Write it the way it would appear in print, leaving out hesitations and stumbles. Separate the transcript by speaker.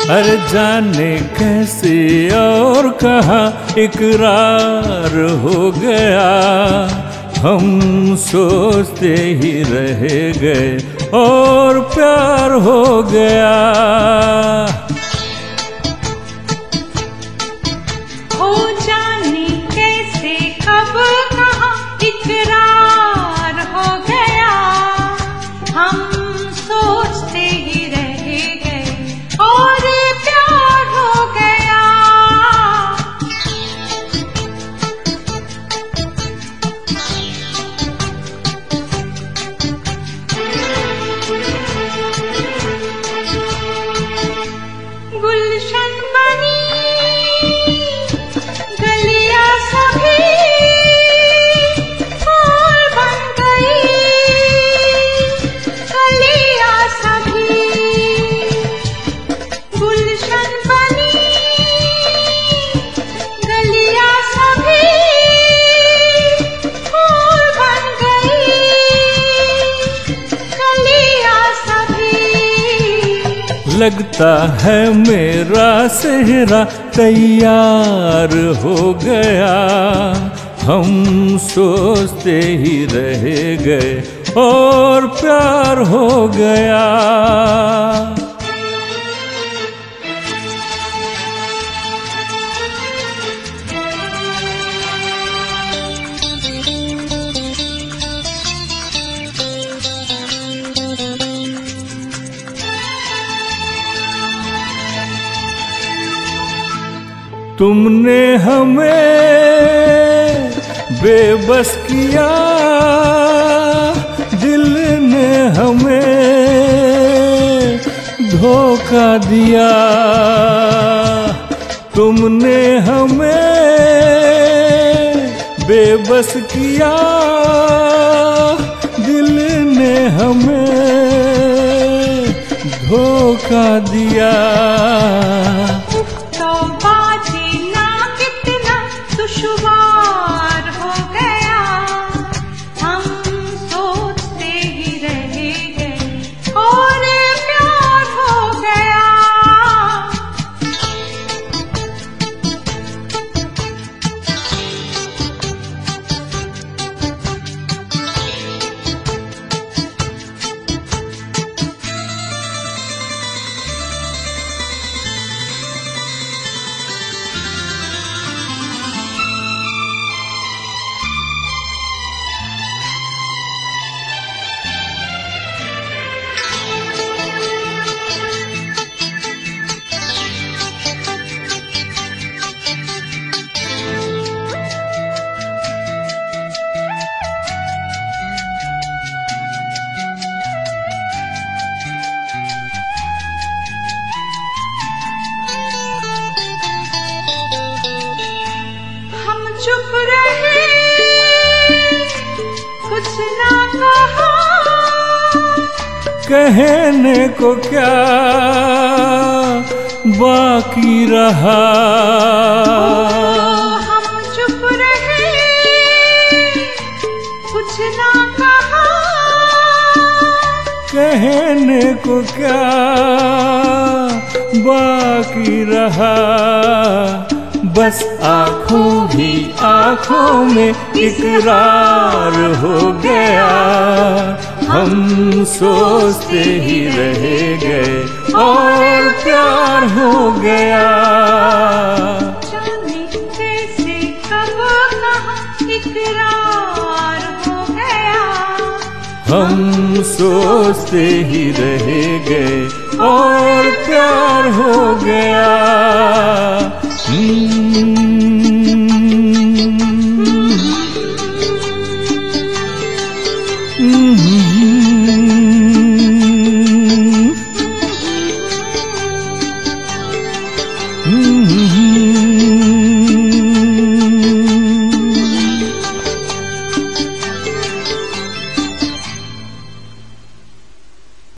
Speaker 1: अरे जाने कैसे और कहाँ इकरार हो गया, हम सोचते ही रह गए और प्यार हो गया।
Speaker 2: हो जाने कैसे कब कहाँ इकरार हो गया, हम सोचते ही रह गए और प्यार हो गया। गुलशन बनी गलियां सभी फूल बन गई, गलियां सभी गुलशन बनी, गलियां सभी फूल बन गई, गलियां सभी।
Speaker 1: लगता है मेरा सेहरा तैयार हो गया, हम सोचते ही रह गए और प्यार हो गया। तुमने हमें बेबस किया, दिल ने हमें धोखा दिया। तुमने हमें बेबस किया, दिल ने हमें धोखा दिया।
Speaker 2: दुश्वार हो गया, हम सोचते ही रह गए और प्यार हो गया। चुप रहे, कुछ ना कहा,
Speaker 1: कहने को क्या बाकी रहा।
Speaker 2: हम चुप रहे, कुछ ना कहा,
Speaker 1: कहने को क्या बाकी रहा। बस आँखों ही आँखों में इकरार हो गया, हम सोचते ही रह गए और प्यार हो गया।
Speaker 2: जाने कैसे कब कहाँ इकरार हो गया,
Speaker 1: हम सोचते ही रह गए और प्यार हो गया। Mm-hmm.